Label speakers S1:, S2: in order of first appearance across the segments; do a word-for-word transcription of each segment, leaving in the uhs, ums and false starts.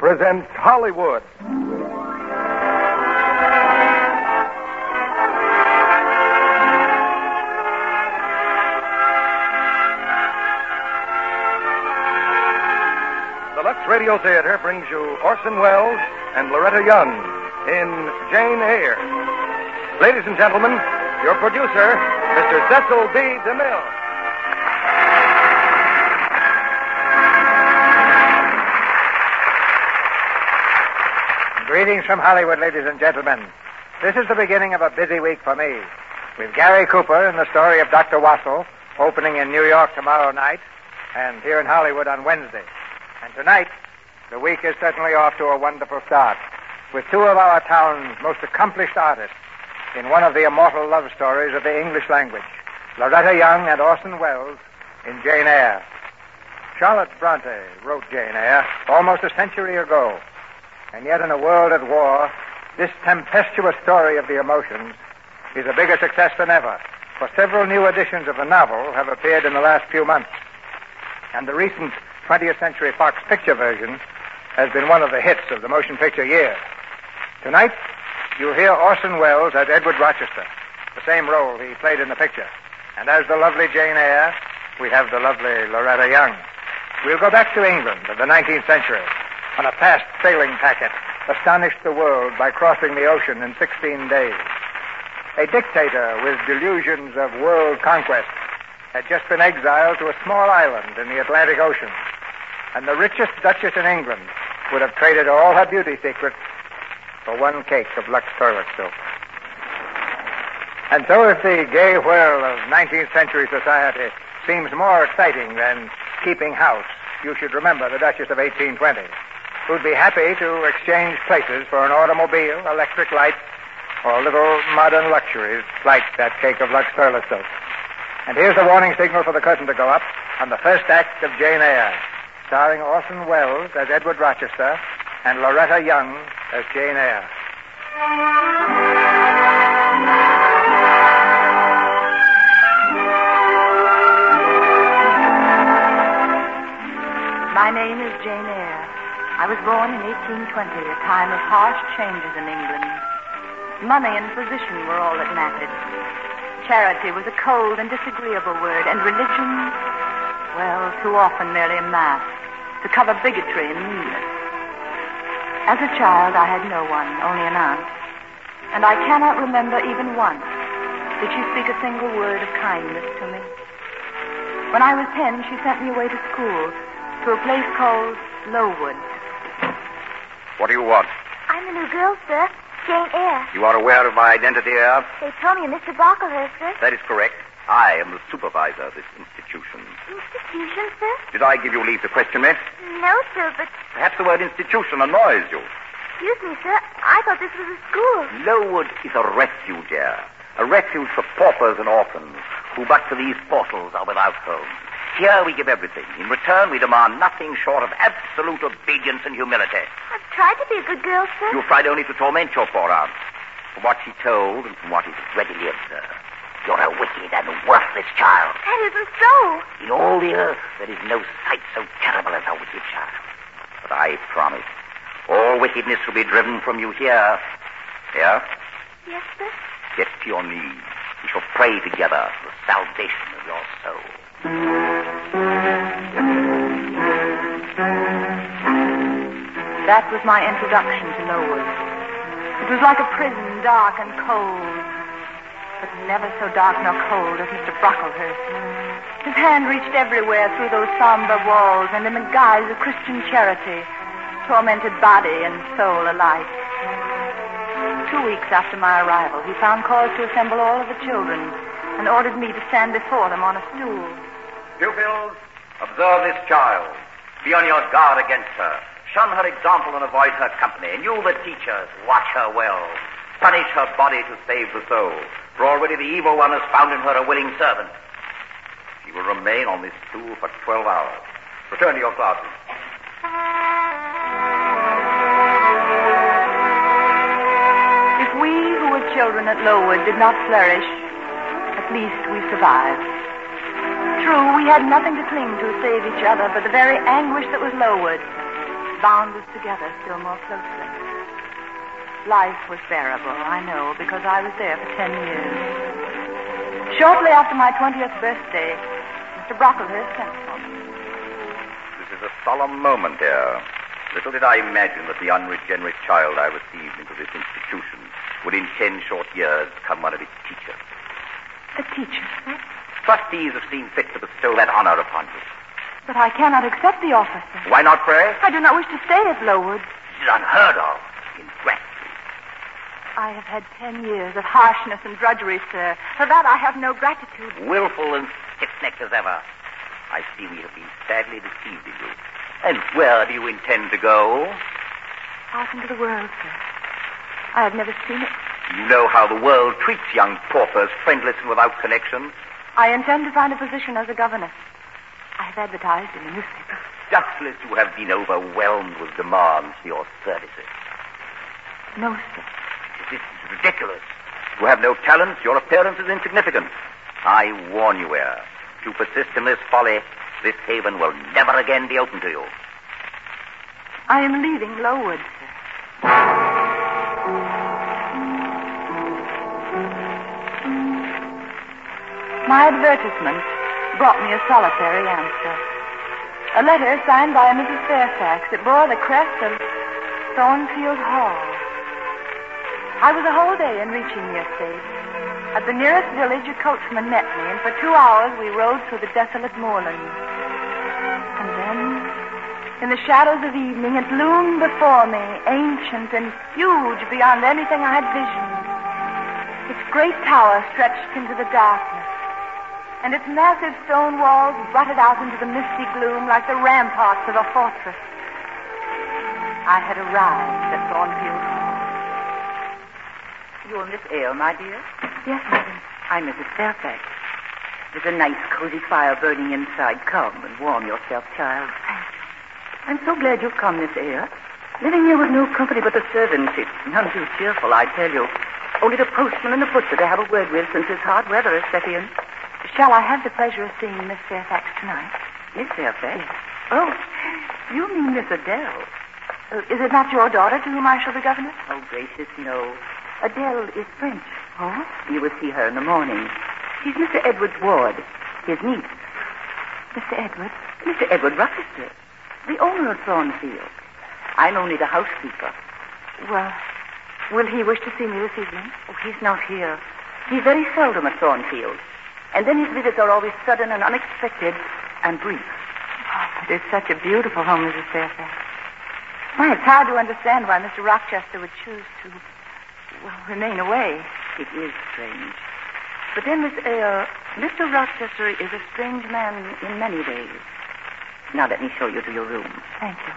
S1: presents Hollywood. The Lux Radio Theater brings you Orson Welles and Loretta Young in Jane Eyre. Ladies and gentlemen, your producer, Mister Cecil B. DeMille.
S2: Greetings from Hollywood, ladies and gentlemen. This is the beginning of a busy week for me, with Gary Cooper in the story of Doctor Wassel, opening in New York tomorrow night, and here in Hollywood on Wednesday. And tonight, the week is certainly off to a wonderful start, with two of our town's most accomplished artists in one of the immortal love stories of the English language, Loretta Young and Orson Welles in Jane Eyre. Charlotte Bronte wrote Jane Eyre almost a century ago, and yet in a world at war, this tempestuous story of the emotions is a bigger success than ever, for several new editions of the novel have appeared in the last few months, and the recent twentieth Century Fox picture version has been one of the hits of the motion picture year. Tonight, you'll hear Orson Welles as Edward Rochester, the same role he played in the picture. And as the lovely Jane Eyre, we have the lovely Loretta Young. We'll go back to England of the nineteenth century on a fast sailing packet, astonished the world by crossing the ocean in sixteen days. A dictator with delusions of world conquest had just been exiled to a small island in the Atlantic Ocean, and the richest duchess in England would have traded all her beauty secrets for one cake of Lux toilet soap. And so if the gay whirl of nineteenth century society seems more exciting than keeping house, you should remember the Duchess of eighteen twenty, who'd be happy to exchange places for an automobile, electric light, or little modern luxuries like that cake of Lux toilet soap. And here's the warning signal for the curtain to go up on the first act of Jane Eyre, starring Orson Welles as Edward Rochester and Loretta Young as Jane Eyre.
S3: My name is Jane Eyre. I was born in eighteen twenty, a time of harsh changes in England. Money and position were all that mattered. Charity was a cold and disagreeable word, and religion, well, too often merely a mask to cover bigotry and meanness. As a child, I had no one, only an aunt, and I cannot remember even once did she speak a single word of kindness to me. When I was ten, she sent me away to school, to a place called Lowood.
S4: What do you want?
S5: I'm a new girl, sir. Jane Eyre.
S4: You are aware of my identity, Eyre?
S5: They told me you're Mister Brocklehurst, sir.
S4: That is correct. I am the supervisor of this institution.
S5: Institution, sir?
S4: Did I give you leave to question me?
S5: No, sir, but...
S4: Perhaps the word institution annoys you.
S5: Excuse me, sir. I thought this was a school.
S4: Lowood is a refuge, Eyre. A refuge for paupers and orphans who but for these portals are without homes. Here we give everything. In return, we demand nothing short of absolute obedience and humility.
S5: I've tried to be a good girl, sir.
S4: You've tried only to torment your poor aunt. From what she told and from what is readily observed, you're a wicked and worthless child.
S5: That isn't so.
S4: In all the earth, there is no sight so terrible as a wicked child. But I promise, all wickedness will be driven from you here. Here?
S5: Yes, sir.
S4: Get to your knees. We shall pray together for the salvation of your soul.
S3: That was my introduction to Lowood. It was like a prison, dark and cold, but never so dark nor cold as Mister Brocklehurst. His hand reached everywhere through those somber walls, and in the guise of Christian charity, tormented body and soul alike. Two weeks after my arrival, he found cause to assemble all of the children and ordered me to stand before them on a stool.
S4: Pupils, observe this child. Be on your guard against her. Shun her example and avoid her company. And you, the teachers, watch her well. Punish her body to save the soul. For already the evil one has found in her a willing servant. She will remain on this stool for twelve hours. Return to your classes.
S3: If we who were children at Lowood did not flourish, at least we survived. True, we had nothing to cling to save each other but the very anguish that was Lowood. bound us together still more closely. Life was bearable, I know, because I was there for ten years. Shortly after my twentieth birthday, Mister Brocklehurst sent for me.
S4: This is a solemn moment here. Little did I imagine that the unregenerate child I received into this institution would in ten short years become one of its teachers.
S3: A teacher, sir?
S4: Trustees have seen fit to bestow that honor upon you.
S3: But I cannot accept the offer, sir.
S4: Why not, pray?
S3: I do not wish to stay at Lowood.
S4: This is unheard of. Ingratitude.
S3: I have had ten years of harshness and drudgery, sir. For that I have no gratitude.
S4: Willful and stiff-necked as ever. I see we have been sadly deceived in you. And where do you intend to go?
S3: Out into the world, sir. I have never seen it.
S4: You know how the world treats young paupers, friendless and without connections.
S3: I intend to find a position as a governess. I have advertised in the newspaper.
S4: Doubtless you have been overwhelmed with demands for your services.
S3: No, sir.
S4: This is ridiculous. You have no talent. Your appearance is insignificant. I warn you, Eyre. If you persist in this folly, this haven will never again be open to you.
S3: I am leaving Lowood, sir. My advertisement brought me a solitary answer. A letter signed by a Missus Fairfax that bore the crest of Thornfield Hall. I was a whole day in reaching the estate. At the nearest village, a coachman met me, and for two hours we rode through the desolate moorlands. And then, in the shadows of evening, it loomed before me, ancient and huge beyond anything I had visioned. Its great tower stretched into the darkness, and its massive stone walls rutted out into the misty gloom like the ramparts of a fortress. I had arrived at Thornfield Hall.
S6: You're Miss Eyre, my dear?
S3: Yes, madam.
S6: I'm Missus Fairfax. There's a nice, cozy fire burning inside. Come and warm yourself, child.
S3: Thank you.
S6: I'm so glad you've come, Miss Eyre. Living here with no company but the servants, it's none too cheerful, I tell you. Only the postman and the butcher to have a word with since this hard weather has set in.
S3: Shall I have the pleasure of seeing Miss Fairfax tonight?
S6: Miss Fairfax?
S3: Yes.
S6: Oh, you mean Miss Adele.
S3: Uh, is it not your daughter to whom I shall be governess?
S6: Oh, gracious, no. Adele is French.
S3: Oh?
S6: You will see her in the morning. She's Mister Edward's ward, his niece.
S3: Mister Edward?
S6: Mister Edward Rochester, the owner of Thornfield. I'm only the housekeeper.
S3: Well, will he wish to see me this evening?
S6: Oh, he's not here. He's very seldom at Thornfield. And then his visits are always sudden and unexpected and brief.
S3: Oh, it is such a beautiful home, Missus Fairfax. Why, it's hard to understand why Mister Rochester would choose to, well, remain away.
S6: It is strange. But then, Miss Eyre, Mister Rochester is a strange man in many ways. Now let me show you to your room.
S3: Thank you.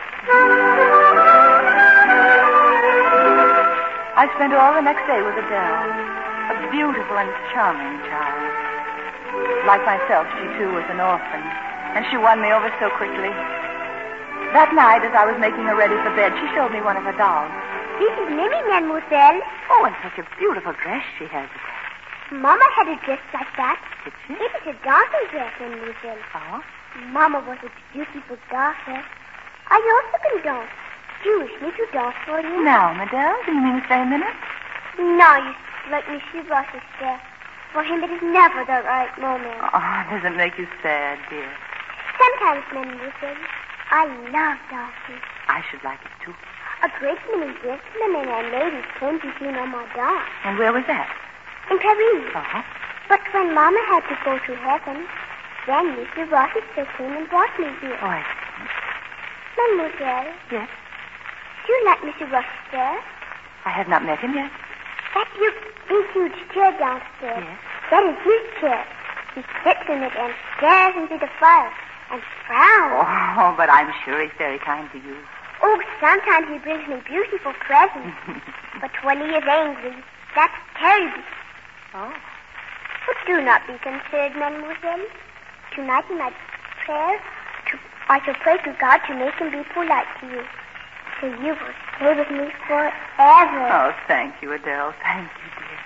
S3: I spent all the next day with Adele, a beautiful and charming child. Like myself, she too was an orphan, and she won me over so quickly. That night, as I was making her ready for bed, she showed me one of her dolls.
S5: This is Mimi, mademoiselle.
S3: Oh, and such a beautiful dress she has.
S5: Mama had a dress like that.
S3: Did she?
S5: It is a dancing dress, mademoiselle.
S3: Oh?
S5: Mama was a beautiful dancer. I also can dance. Do you wish me to dance for you?
S3: Now, Madame, do you mean to stay a minute?
S5: No, you like Monsieur Rochester. For him, it is never the right moment.
S3: Oh, does it make you sad, dear?
S5: Sometimes, mademoiselle, I love dancing.
S3: I should like it, too.
S5: A great many gentlemen and ladies came to see Mama dance.
S3: And where was that?
S5: In Paris.
S3: Uh-huh.
S5: But when Mama had to go to heaven, then Mister Rochester came and brought me here.
S3: Oh, I see.
S5: Mademoiselle.
S3: Yes?
S5: Do you like Mister Rochester?
S3: I have not met him yet.
S5: That big, big, huge chair downstairs.
S3: Yes?
S5: That is his chair. He sits in it and stares into the fire and frowns.
S3: Oh, but I'm sure he's very kind to you.
S5: Oh, sometimes he brings me beautiful presents. But when he is angry, that's terrible.
S3: Oh.
S5: But do not be concerned, mademoiselle. Tonight in my prayer, to, I shall pray to God to make him be polite to you. So you will stay with me forever.
S3: Oh, thank you, Adele. Thank you, dear.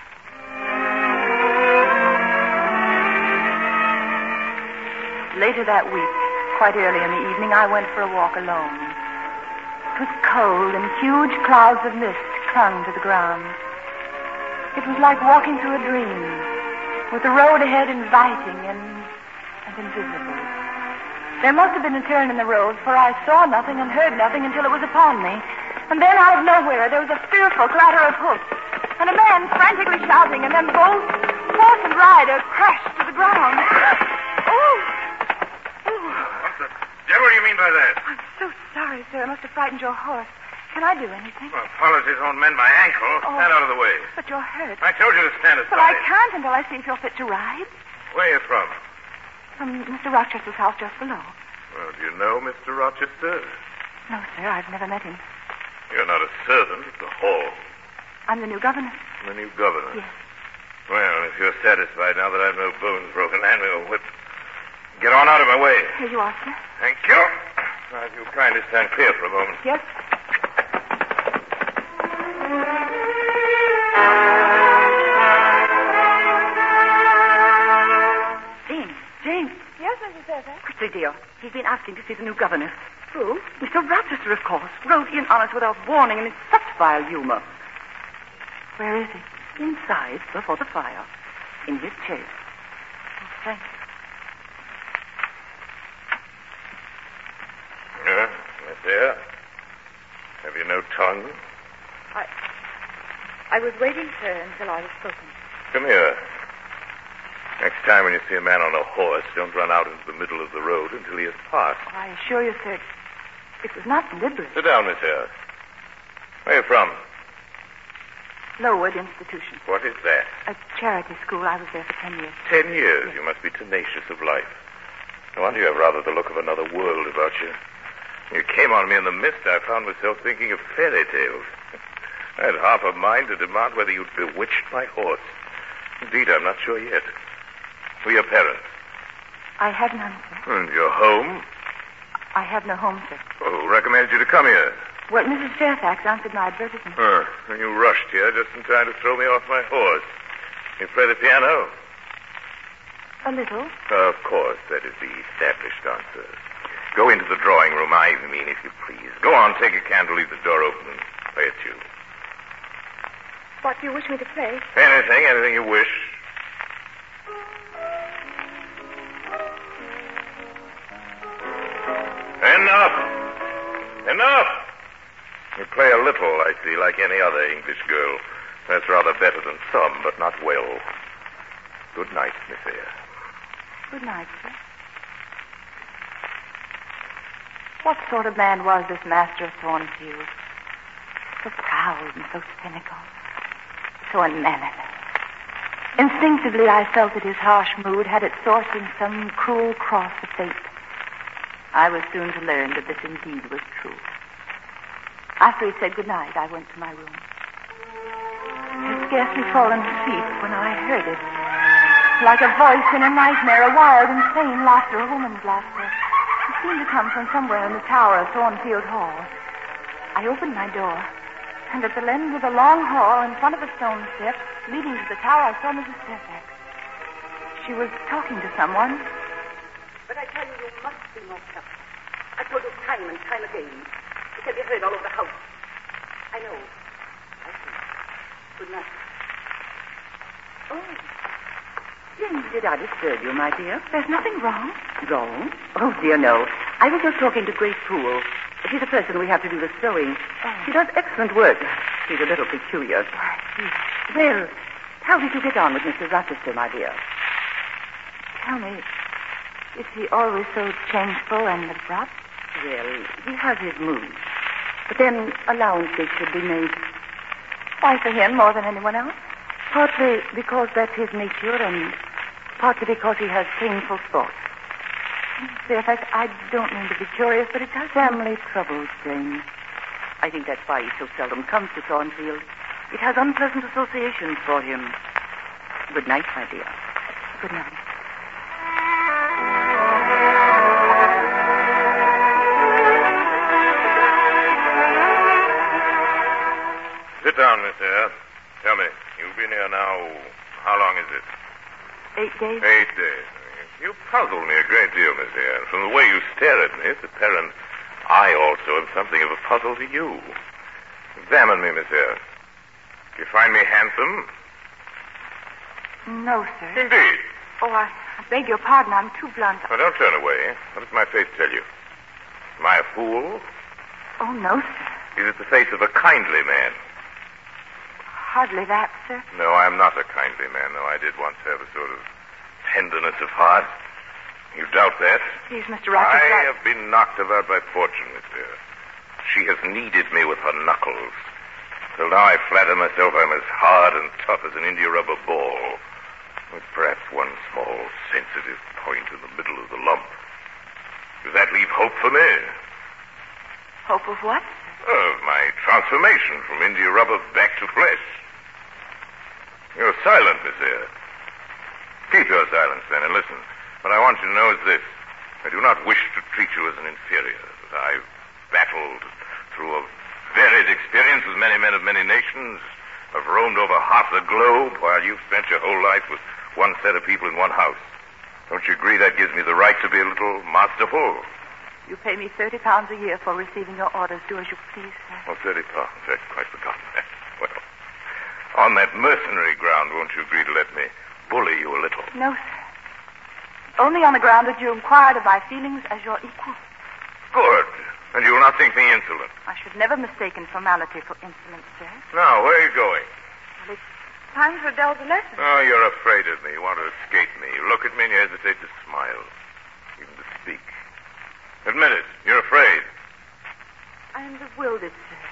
S3: Later that week, quite early in the evening, I went for a walk alone. It was cold, and huge clouds of mist clung to the ground. It was like walking through a dream, with the road ahead inviting and, and invisible. There must have been a turn in the road, for I saw nothing and heard nothing until it was upon me. And then out of nowhere, there was a fearful clatter of hoofs, and a man frantically shouting, and then both horse and rider crashed to the ground. Oh! Oh!
S1: What the devil do you mean by that?
S3: I'm so sorry, sir. I must have frightened your horse. Can I do anything?
S1: Well, apologies won't mend my ankle.
S3: Oh.
S1: Stand out of the way.
S3: But you're hurt.
S1: I told you to stand aside.
S3: But I can't until I see if you're fit to ride.
S1: Where are you from?
S3: From Mister Rochester's house just below.
S1: Well, do you know Mister Rochester?
S3: No, sir. I've never met him.
S1: You're not a servant at the hall.
S3: I'm the new governess.
S1: The new governor?
S3: Yes.
S1: Well, if you're satisfied now that I've no bones broken, hand me a whip. Get on out of my way.
S3: Here you are, sir.
S1: Thank you. Now, if you'll kindly stand clear for a moment.
S3: Yes.
S6: Jane, Jane.
S5: Yes, Missus Fairfax?
S6: Quickly, dear. He's been asking to see the new governess.
S5: Who?
S6: Mister Rochester, of course. Rode in on us without warning and in such vile humor.
S3: Where is he?
S6: Inside, before the fire, in his chair.
S3: Oh, thanks.
S1: Yeah, Miss Eyre. Have you no tongue?
S3: I... I was waiting, sir, until I was spoken.
S1: Come here. Next time when you see a man on a horse, don't run out into the middle of the road until he has passed.
S3: Oh, I assure you, sir, it was not deliberate.
S1: Sit down, Miss Eyre. Where are you from?
S3: Lowood Institution.
S1: What is that?
S3: A charity school. I was there for ten years.
S1: Ten years. You must be tenacious of life. No wonder you have rather the look of another world about you. When you came on me in the mist, I found myself thinking of fairy tales. I had half a mind to demand whether you'd bewitched my horse. Indeed, I'm not sure yet. Who are your parents?
S3: I have none, sir.
S1: And your home?
S3: I have no home, sir.
S1: Oh, who recommended you to come here?
S3: Well, Missus Fairfax answered my advertisement.
S1: Huh. And you rushed here just in time to throw me off my horse. You play the piano?
S3: A little.
S1: Of course, that is the established answer. Go into the drawing room, I mean, if you please. Go on, take a candle, leave the door open, and play a tune.
S5: What do you wish me to play?
S1: Anything, anything you wish. Enough! Enough! You play a little, I see, like any other English girl. That's rather better than some, but not well. Good night, Miss Eyre.
S3: Good night, sir. What sort of man was this master of Thornfield? So proud and so cynical. So unmannerly. Instinctively, I felt that his harsh mood had its source in some cruel cross of fate. I was soon to learn that this indeed was true. After he said goodnight, I went to my room. I had scarcely fallen asleep when I heard it. Like a voice in a nightmare, a wild, insane laughter, a woman's laughter. It seemed to come from somewhere in the tower of Thornfield Hall. I opened my door, and at the end of the long hall, in front of a stone step, leading to the tower, I saw Missus Fairfax. She was talking to someone.
S6: But I tell you, you must be more careful. I told you time and time again. It can be heard all over the house. I know. I see. Good night. Oh. Jane, did I disturb you, my dear?
S3: There's nothing wrong.
S6: Wrong? Oh, dear, no. I was just talking to Grace Poole. She's the person we have to do the sewing.
S3: Oh.
S6: She does excellent work. She's a little peculiar. Well, how did you get on with Mister Rochester, my dear?
S3: Tell me, is he always so changeful and abrupt?
S6: Well, he has his moods. But then allowances should be made.
S3: Why, for him more than anyone else?
S6: Partly because that's his nature, and partly because he has painful thoughts.
S3: Fairfax, I don't mean to be curious, but it has
S6: Family troubles, Jane. I think that's why he so seldom comes to Thornfield. It has unpleasant associations for him. Good night, my dear.
S3: Good night.
S1: Sit down, Miss Eyre. Tell me, you've been here now, how long is it?
S3: Eight days?
S1: Eight days. You puzzle me a great deal, Miss Eyre. From the way you stare at me, it's apparent I also am something of a puzzle to you. Examine me, monsieur. Do you find me handsome?
S3: No, sir.
S1: Indeed.
S3: Oh, I, I beg your pardon. I'm too blunt.
S1: Now, don't turn away. What does my face tell you? Am I a fool?
S3: Oh, no, sir.
S1: Is it the face of a kindly man?
S3: Hardly that, sir.
S1: No, I'm not a kindly man, though I did once have a sort of tenderness of heart. You doubt that?
S3: Please, Mister Rochester.
S1: I have been knocked about by fortune, monsieur. She has kneaded me with her knuckles. Till now I flatter myself I'm as hard and tough as an India rubber ball, with perhaps one small sensitive point in the middle of the lump. Does that leave hope for me?
S3: Hope of what?
S1: Of my transformation from India rubber back to flesh. You're silent, monsieur. Keep your silence, then, and listen. What I want you to know is this. I do not wish to treat you as an inferior, but I've battled through a varied experience with many men of many nations. I've roamed over half the globe while you've spent your whole life with one set of people in one house. Don't you agree that gives me the right to be a little masterful?
S3: You pay me thirty pounds a year for receiving your orders. Do as you please, sir.
S1: Oh, thirty pounds. I'd quite forgotten that. Well, on that mercenary ground, won't you agree to let me bully you a little?
S3: No, sir. Only on the ground that you inquired of my feelings as your equal.
S1: Good. And you will not think me insolent.
S3: I should never mistake informality for insolence, sir.
S1: Now, where are you going?
S3: Well, it's time for Adele's lesson.
S1: Oh, you're afraid of me. You want to escape me. You look at me and you hesitate to smile, even to speak. Admit it. You're afraid.
S3: I am bewildered, sir.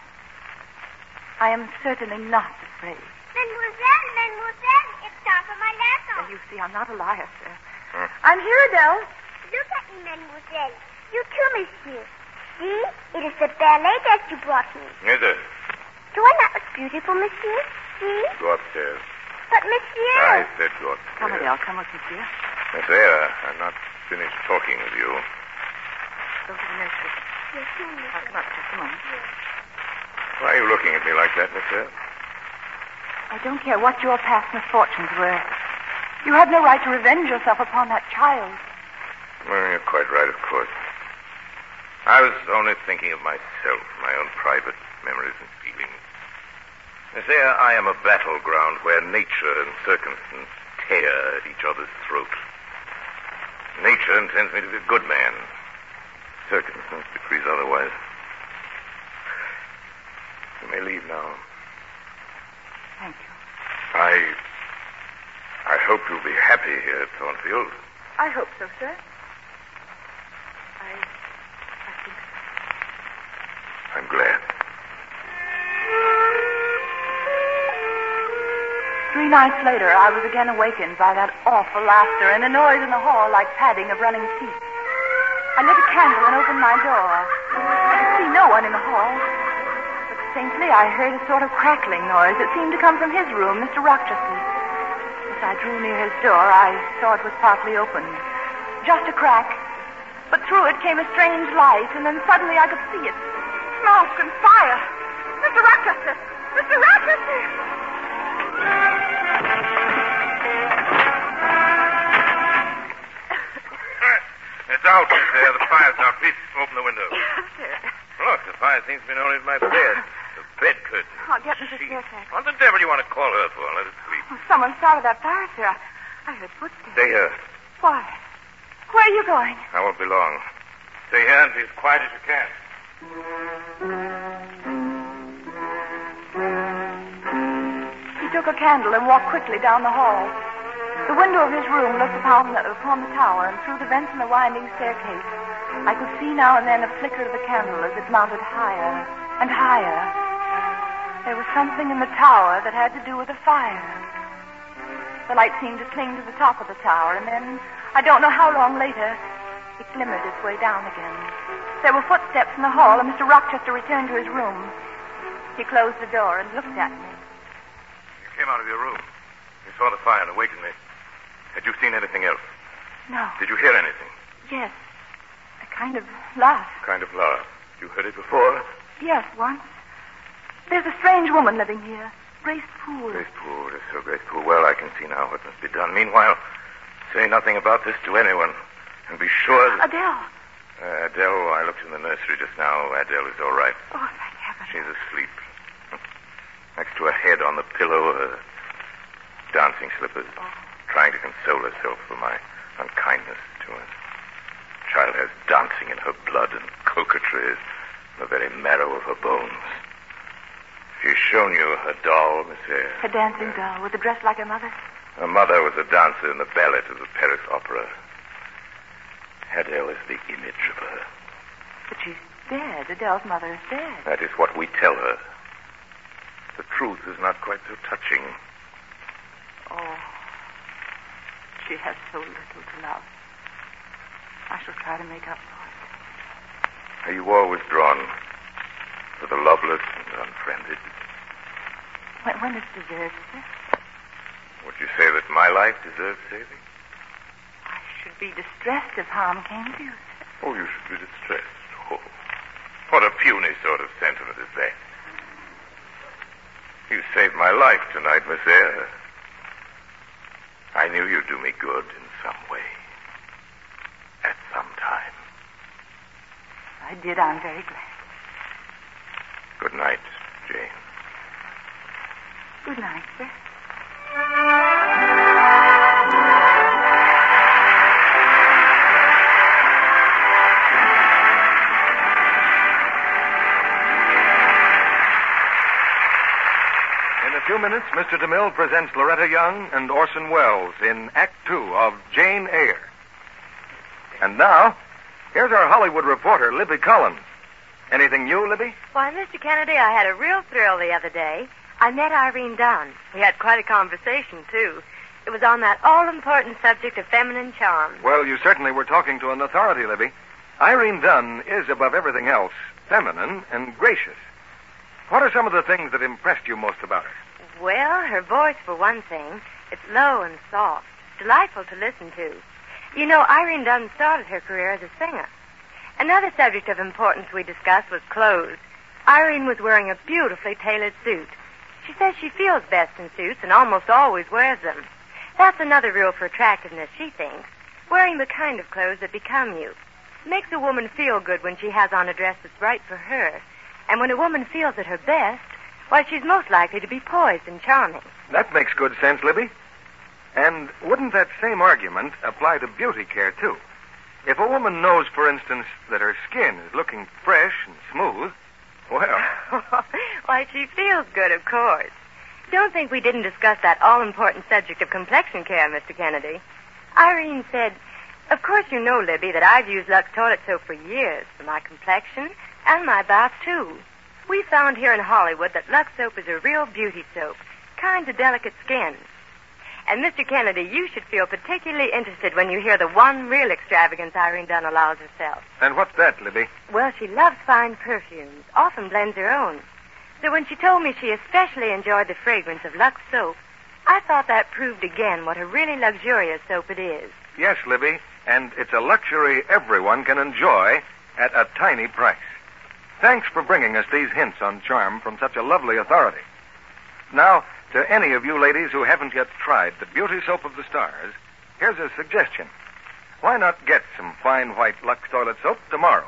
S3: I am certainly not afraid.
S5: Mademoiselle, mademoiselle, it's time for my lesson.
S3: Well, you see, I'm not a liar, sir.
S1: Huh?
S3: I'm here, Adele.
S5: Look at me, mademoiselle. You too, monsieur. See, it is the ballet that you brought me.
S1: Is it?
S5: Do I not look beautiful, monsieur? See?
S1: Go upstairs.
S5: But, monsieur...
S1: I said go upstairs.
S3: Come, Adele. Come with me, dear.
S1: Miss Eyre, I'm not finished talking with you.
S3: Go to the nursery.
S5: Yes, ma'am.
S3: I'll come up just a moment.
S1: Why are you looking at me like that, Miss Eyre?
S3: I don't care what your past misfortunes were. You had no right to revenge yourself upon that child.
S1: Well, you're quite right, of course. I was only thinking of myself, my own private memories and feelings. Miss Eyre, I am a battleground where nature and circumstance tear at each other's throat. Nature intends me to be a good man. Circumstance decrees otherwise. You may leave now.
S3: Thank you.
S1: I... I hope you'll be happy here at Thornfield.
S3: I hope so, sir. I... I think so.
S1: I'm glad.
S3: Three nights later, I was again awakened by that awful laughter and a noise in the hall like padding of running feet. I lit a candle and opened my door. I could see no one in the hall. But faintly, I heard a sort of crackling noise that seemed to come from his room, Mister Rochester's. As I drew near his door, I saw it was partly open. Just a crack. But through it came a strange light, and then suddenly I could see it. Smoke and fire. Mister Rochester! Mister Rochester!
S1: It's out, Miss Eyre. The fire's out. Please open the window.
S3: Yes, sir.
S1: Look, the fire seems to be only in my bed. The bed curtain.
S3: I'll get Missus
S1: She-
S3: Fairfax.
S1: What the devil do you want to call her for? Let her sleep.
S3: Oh, someone started that fire, sir. I, I heard footsteps.
S1: Stay here.
S3: Why? Where are you going?
S1: I won't be long. Stay here and be as quiet as you can.
S3: He took a candle and walked quickly down the hall. The window of his room looked upon the, upon the tower, and through the vents in the winding staircase, I could see now and then a flicker of the candle as it mounted higher and higher. There was something in the tower that had to do with the fire. The light seemed to cling to the top of the tower, and then, I don't know how long later, it glimmered its way down again. There were footsteps in the hall, and Mister Rochester returned to his room. He closed the door and looked at me.
S1: You came out of your room. You saw the fire and awakened me. Had you seen anything else?
S3: No.
S1: Did you hear anything?
S3: Yes. A kind of laugh.
S1: Kind of laugh. You heard it before?
S3: Yes, once. There's a strange woman living here. Grace Poole.
S1: Grace Poole. Yes, so Grace Poole. Well, I can see now what must be done. Meanwhile, say nothing about this to anyone. And be sure that...
S3: Adele.
S1: Uh, Adele, I looked in the nursery just now. Adele is all right.
S3: Oh, thank heaven.
S1: She's asleep. Next to her head on the pillow, her dancing slippers,
S3: oh.
S1: trying to console herself for my unkindness to her. The child has dancing in her blood and coquetry in the very marrow of her bones. She's shown you her doll, Miss Eyre.
S3: Her dancing doll with a dress like her mother?
S1: Her mother was a dancer in the ballet of the Paris Opera. Adele is the image of her.
S3: But she's dead. Adele's mother is dead.
S1: That is what we tell her. The truth is not quite so touching.
S3: Oh, she has so little to love. I shall try to make up for it.
S1: Are you always drawn to the loveless and unfriended?
S3: When, when it's deserved, sir?
S1: Would you say that my life deserves saving?
S3: I should be distressed if harm came to you, sir.
S1: Oh, you should be distressed. Oh, what a puny sort of sentiment is that? You saved my life tonight, Miss Eyre. I knew you'd do me good in some way. At some time.
S3: I did. I'm very glad.
S1: Good night, Jane.
S3: Good night, sir.
S7: In a few minutes, Mister DeMille presents Loretta Young and Orson Welles in Act Two of Jane Eyre. And now, here's our Hollywood reporter, Libby Collins. Anything new, Libby?
S8: Why, Mister Kennedy, I had a real thrill the other day. I met Irene Dunn. We had quite a conversation, too. It was on that all-important subject of feminine charm.
S7: Well, you certainly were talking to an authority, Libby. Irene Dunn is, above everything else, feminine and gracious. What are some of the things that impressed you most about her?
S8: Well, her voice, for one thing. It's low and soft. Delightful to listen to. You know, Irene Dunn started her career as a singer. Another subject of importance we discussed was clothes. Irene was wearing a beautifully tailored suit. She says she feels best in suits and almost always wears them. That's another rule for attractiveness, she thinks. Wearing the kind of clothes that become you. Makes a woman feel good when she has on a dress that's right for her. And when a woman feels at her best, why, she's most likely to be poised and charming.
S7: That makes good sense, Libby. And wouldn't that same argument apply to beauty care, too? If a woman knows, for instance, that her skin is looking fresh and smooth, well...
S8: Why, she feels good, of course. Don't think we didn't discuss that all-important subject of complexion care, Mister Kennedy. Irene said, of course you know, Libby, that I've used Lux toilet soap for years for my complexion and my bath, too. We found here in Hollywood that Lux soap is a real beauty soap, kind to delicate skin. And, Mister Kennedy, you should feel particularly interested when you hear the one real extravagance Irene Dunn allows herself.
S7: And what's that, Libby?
S8: Well, she loves fine perfumes, often blends her own. So when she told me she especially enjoyed the fragrance of Lux soap, I thought that proved again what a really luxurious soap it is.
S7: Yes, Libby, and it's a luxury everyone can enjoy at a tiny price. Thanks for bringing us these hints on charm from such a lovely authority. Now, to any of you ladies who haven't yet tried the beauty soap of the stars, here's a suggestion. Why not get some fine white Lux toilet soap tomorrow?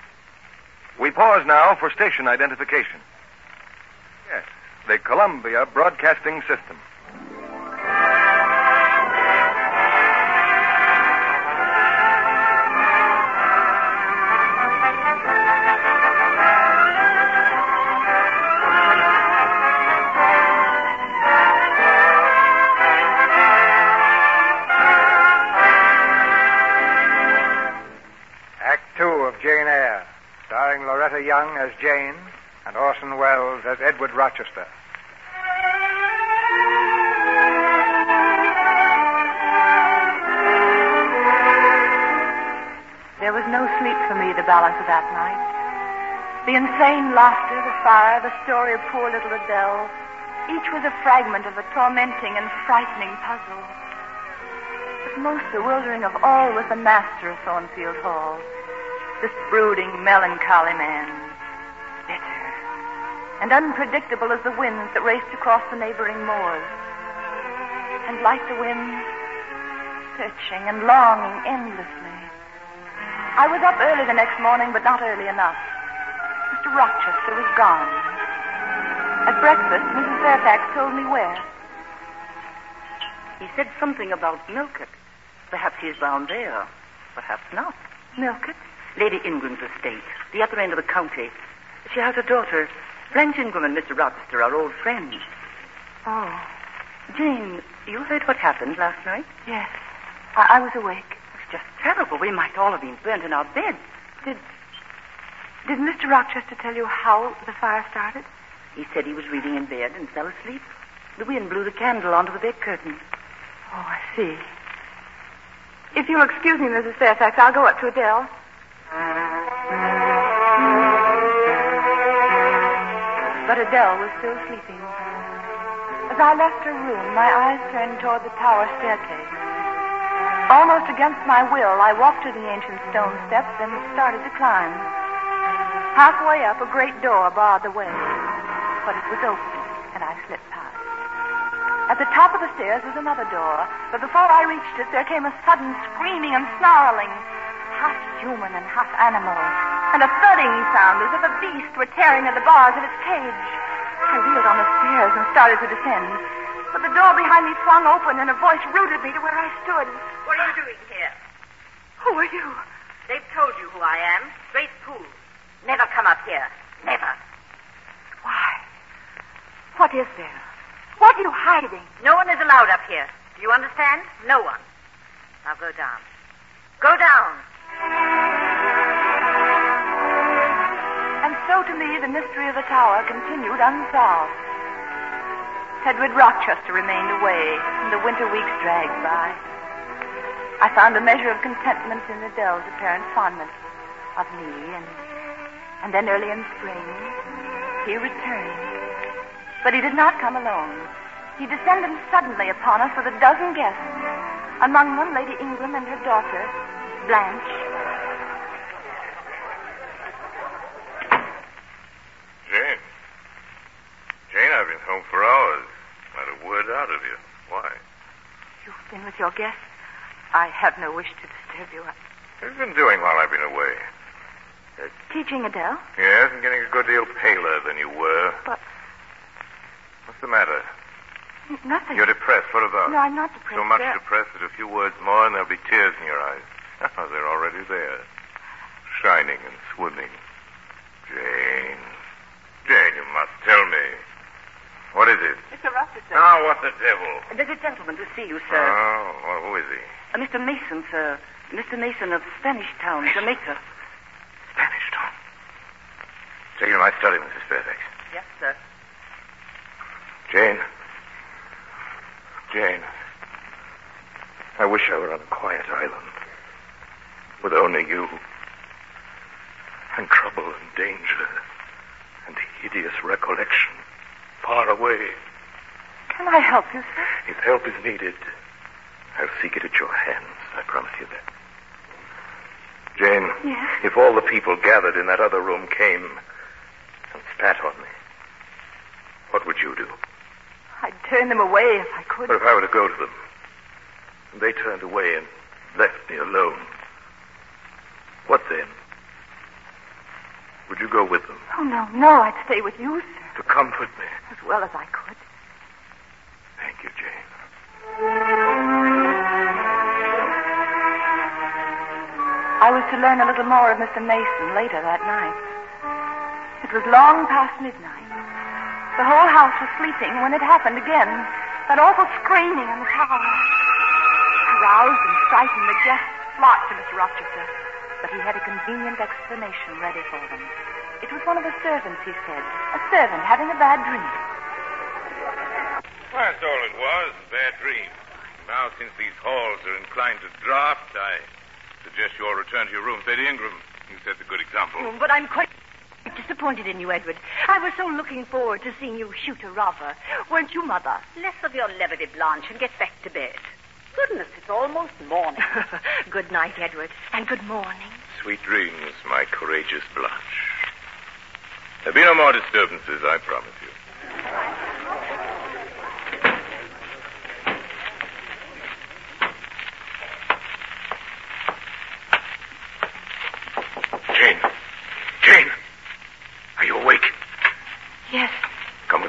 S7: We pause now for station identification. Yes, the Columbia Broadcasting System.
S2: Jane Eyre, starring Loretta Young as Jane and Orson Welles as Edward Rochester.
S3: There was no sleep for me the balance of that night. The insane laughter, the fire, the story of poor little Adele, each was a fragment of a tormenting and frightening puzzle. But most bewildering of all was the master of Thornfield Hall. This brooding, melancholy man, bitter and unpredictable as the winds that raced across the neighboring moors. And like the winds, searching and longing endlessly, I was up early the next morning, but not early enough. Mister Rochester was gone. At breakfast, Missus Fairfax told me where.
S6: He said something about Milcott. Perhaps he's down there. Perhaps not.
S3: Milcott?
S6: Lady Ingram's estate, the other end of the county. She has a daughter. Blanche Ingram and Mister Rochester are old friends.
S3: Oh.
S6: Jane, you heard what happened last night?
S3: Yes. I, I was awake.
S6: It's just terrible. We might all have been burnt in our beds.
S3: Did... Did Mister Rochester tell you how the fire started?
S6: He said he was reading in bed and fell asleep. The wind blew the candle onto the bed curtain.
S3: Oh, I see. If you'll excuse me, Missus Fairfax, I'll go up to Adele. But Adele was still sleeping. As I left her room, my eyes turned toward the tower staircase. Almost against my will, I walked to the ancient stone steps and started to climb. Halfway up, a great door barred the way, but it was open, and I slipped past. At the top of the stairs was another door, but before I reached it, there came a sudden screaming and snarling, half human and half animal, and a thudding sound as if a beast were tearing at the bars of its cage. I reeled on the stairs and started to descend, but the door behind me flung open and a voice rooted me to where I stood.
S9: What are you doing here?
S3: Who are you?
S9: They've told you who I am. Grace Poole. Never come up here. Never.
S3: Why? What is there? What are you hiding?
S9: No one is allowed up here. Do you understand? No one. Now go down. Go down.
S3: And so to me, the mystery of the tower continued unsolved. Edward Rochester remained away, and the winter weeks dragged by. I found a measure of contentment in Adele's apparent fondness of me, and, and then early in spring, he returned. But he did not come alone. He descended suddenly upon us with a dozen guests, among them Lady Ingram and her daughter, Blanche.
S1: Jane. Jane, I've been home for hours. Not a word out of you. Why?
S3: You've been with your guests? I have no wish to disturb you.
S1: What have you been doing while I've been away?
S3: Uh, teaching Adele?
S1: Yes, and getting a good deal paler than you were.
S3: But...
S1: What's the matter?
S3: Nothing.
S1: You're depressed. What about?
S3: No, I'm not depressed.
S1: So much
S3: They're...
S1: depressed that a few words more and there'll be tears in your eyes. They're already there. Shining and swimming. Jane. Jane, you must tell me. What is it?
S6: Mister Rochester.
S1: Now, what the devil?
S6: There's a gentleman to see you, sir.
S1: Oh, well, who is he?
S6: Uh, Mister Mason, sir. Mister Mason of Spanish Town, Jamaica.
S1: Spanish Town. Take you to my study, Missus Fairfax.
S6: Yes, sir.
S1: Jane. Jane. I wish I were on a quiet island. With only you. And trouble and danger. And hideous recollection. Far away.
S3: Can I help you, sir?
S1: If help is needed, I'll seek it at your hands. I promise you that. Jane.
S3: Yes?
S1: If all the people gathered in that other room came and spat on me, what would you do?
S3: I'd turn them away if I could.
S1: But if I were to go to them, and they turned away and left me alone, what then? Would you go with them?
S3: Oh, no, no, I'd stay with you, sir.
S1: To comfort me?
S3: As well as I could.
S1: Thank you, Jane.
S3: I was to learn a little more of Mister Mason later that night. It was long past midnight. The whole house was sleeping when it happened again. That awful screaming in the tower. Aroused and frightened, the guests flocked to Mister Rochester, but he had a convenient explanation ready for them. It was one of the servants, he said. A servant having a bad dream.
S1: Well, that's all it was, a bad dream. Now, since these halls are inclined to draft, I suggest you all return to your rooms. Lady Ingram, you set the good example.
S9: Oh, but I'm quite disappointed in you, Edward. I was so looking forward to seeing you shoot a robber. Weren't you, Mother?
S6: Less of your levity, Blanche, and get back to bed. Goodness, it's almost morning.
S9: Good night, Edward, and good morning.
S1: Sweet dreams, my courageous Blanche. There'll be no more disturbances, I promise you.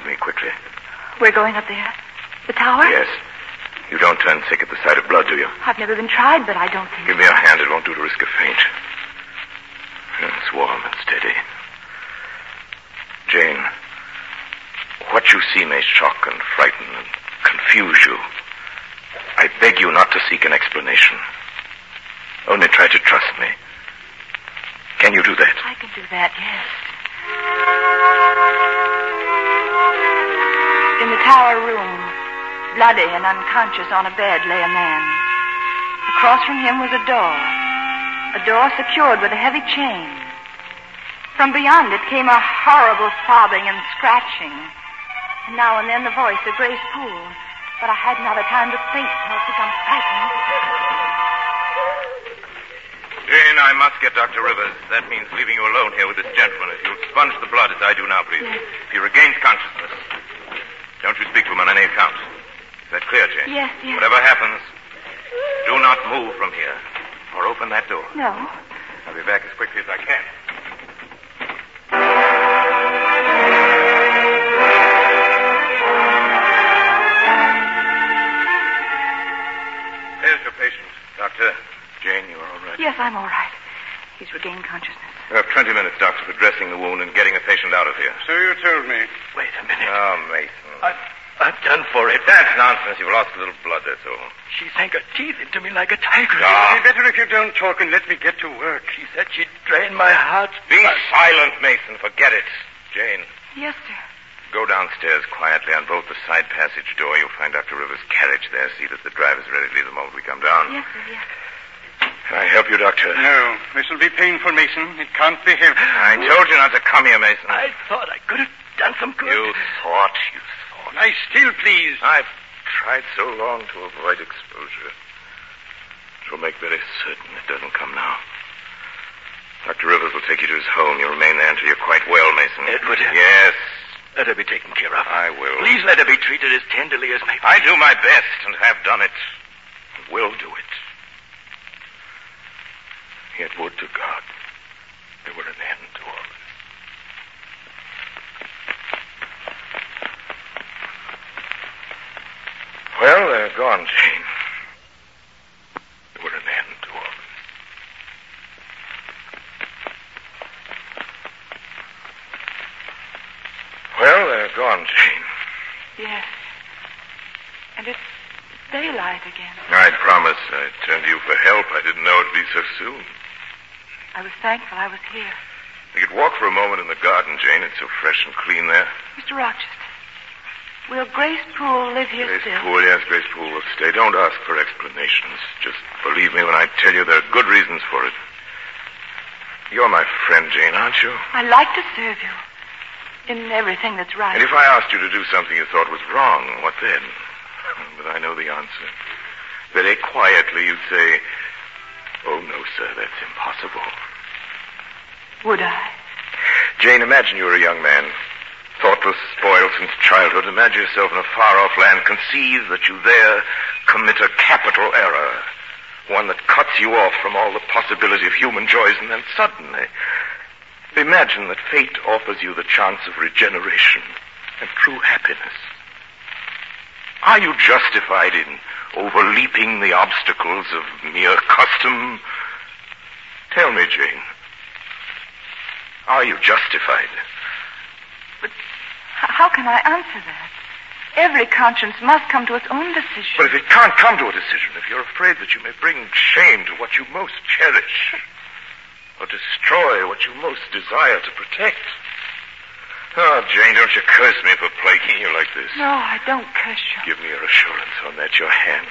S1: with me quickly.
S3: We're going up there? The tower?
S1: Yes. You don't turn sick at the sight of blood, do you?
S3: I've never been tried, but I don't think...
S1: Give me a hand. It won't do to risk a faint. It's warm and steady. Jane, what you see may shock and frighten and confuse you. I beg you not to seek an explanation. Only try to trust me. Can you do that?
S3: I can do that, yes. In the tower room, bloody and unconscious on a bed, lay a man. Across from him was a door. A door secured with a heavy chain. From beyond it came a horrible sobbing and scratching. And now and then the voice of Grace Poole. But I hadn't other time to think nor become frightened.
S1: Jane, I must get Doctor Rivers. That means leaving you alone here with this gentleman. If you'll sponge the blood as I do now, please.
S3: Yes.
S1: If he regains consciousness, don't you speak to him on any account. Is that clear, Jane?
S3: Yes, yes.
S1: Whatever happens, do not move from here or open that door.
S3: No.
S1: I'll be back as quickly as I can. There's your patient, Doctor. Jane, you are all right?
S3: Yes, I'm all right. He's regained consciousness.
S1: You have twenty minutes, Doctor, for dressing the wound and getting the patient out of here.
S10: So you told me.
S7: Wait a minute.
S1: Oh, Mason.
S7: I've, I've done for it.
S1: That's nonsense. You've lost a little blood, that's all.
S7: She sank her teeth into me like a tiger.
S1: Ah.
S10: It'd be better if you don't talk and let me get to work.
S7: She said she'd drain my heart.
S1: Be silent, Mason. Forget it. Jane,
S3: Yes, sir.
S1: go downstairs quietly on both the side passage door. You'll find Doctor Rivers' carriage there. See that the driver's ready to leave the moment we come down.
S3: Yes, sir, yes.
S1: Can I help you, Doctor?
S10: No, this will be painful, Mason. It can't be helped.
S1: I told you not to come here, Mason.
S7: I thought I could have done some good.
S1: You thought, you thought.
S10: Lie still, please.
S1: I've tried so long to avoid exposure. It will make very certain it doesn't come now. Doctor Rivers will take you to his home. You'll remain there until you're quite well, Mason.
S7: Edward.
S1: Yes.
S7: Let her be taken care of.
S1: I will.
S7: Please let her be treated as tenderly as may be.
S1: I do my best and have done it. And will do it. Yet would to God there were an end to all this. Well, they're gone, Jane. There were an end to all this. Well, they're gone, Jane.
S3: Yes. And it's daylight again.
S1: I promise. I turned to you for help. I didn't know it'd be so soon.
S3: I was thankful I was here.
S1: We could walk for a moment in the garden, Jane. It's so fresh and clean there.
S3: Mister Rochester, will Grace Poole live here
S1: Grace
S3: still?
S1: Poole, yes, Grace Poole will stay. Don't ask for explanations. Just believe me when I tell you there are good reasons for it. You're my friend, Jane, aren't you?
S3: I like to serve you in everything that's right.
S1: And if I asked you to do something you thought was wrong, what then? But I know the answer. Very quietly you'd say, "Oh, no, sir, that's impossible."
S3: Would I?
S1: Jane, imagine you're a young man, thoughtless, spoiled since childhood. Imagine yourself in a far-off land. Conceive that you there commit a capital error, one that cuts you off from all the possibility of human joys, and then suddenly imagine that fate offers you the chance of regeneration and true happiness. Are you justified in overleaping the obstacles of mere custom? Tell me, Jane. Are you justified?
S3: But h- how can I answer that? Every conscience must come to its own decision.
S1: But if it can't come to a decision, if you're afraid that you may bring shame to what you most cherish, or destroy what you most desire to protect. Oh, Jane, don't you curse me for plaguing you like this.
S3: No, I don't curse you.
S1: Give me your assurance on that, your hand.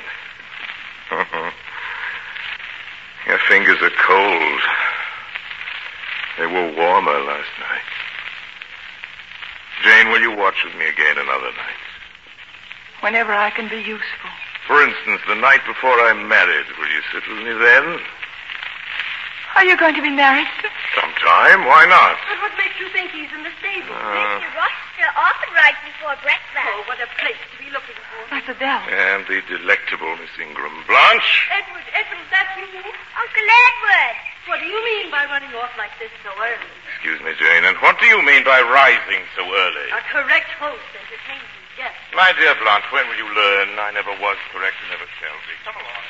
S1: Your fingers are cold. They were warmer last night. Jane, will you watch with me again another night?
S3: Whenever I can be useful.
S1: For instance, the night before I'm married, will you sit with me then?
S3: Are you going to be married?
S1: Sometime, why not?
S9: But what makes you think he's in the stable?
S1: Uh,
S5: Mister Rochester often right before breakfast.
S9: Oh, what a place to be looking for.
S3: That's Adele.
S1: and the delectable Miss Ingram. Blanche?
S9: Edward, Edward, is that you?
S5: Uncle Edward.
S9: What do you mean by running off like this so early?
S1: Excuse me, Jane, and what do you mean by rising so early?
S9: A correct host entertains his guests.
S1: My dear Blanche, when will you learn? I never was correct and never shall be. Come along.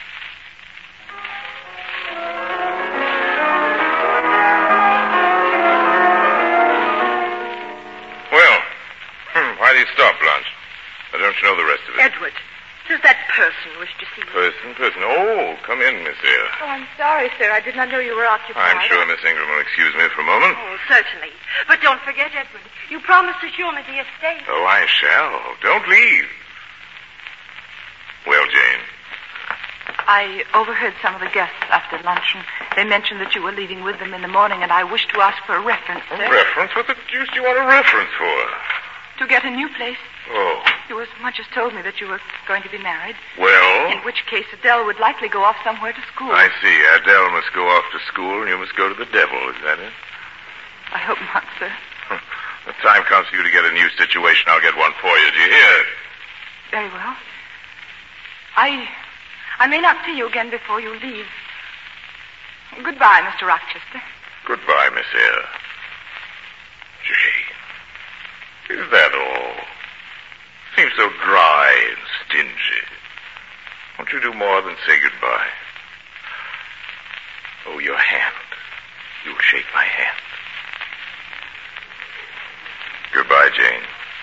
S1: Well, hmm, why do you stop, Blanche? I don't know the rest of it.
S9: Edward, does that person wish to see you?
S1: Person, person. Oh, come in, Miss Eyre.
S3: Oh, I'm sorry, sir. I did not know you were occupied.
S1: I'm sure Miss Ingram will excuse me for a moment.
S9: Oh, certainly. But don't forget, Edward, you promised to show me the estate.
S1: Oh, I shall. Don't leave. Well, Jane.
S3: I overheard some of the guests after luncheon. They mentioned that you were leaving with them in the morning, and I wish to ask for a reference, sir.
S1: A reference? What the deuce do you want a reference for?
S3: To get a new place.
S1: Oh.
S3: You as much as told me that you were going to be married.
S1: Well?
S3: In which case Adele would likely go off somewhere to school.
S1: I see. Adele must go off to school, and you must go to the devil. Is that it?
S3: I hope not, sir.
S1: The time comes for you to get a new situation. I'll get one for you. Do you hear?
S3: Very well. I... I may not see you again before you leave. Goodbye, Mister Rochester.
S1: Goodbye, Miss Eyre. Jane. Is that all? Seems so dry and stingy. Won't you do more than say goodbye? Oh, your hand. You'll shake my hand. Goodbye, Jane.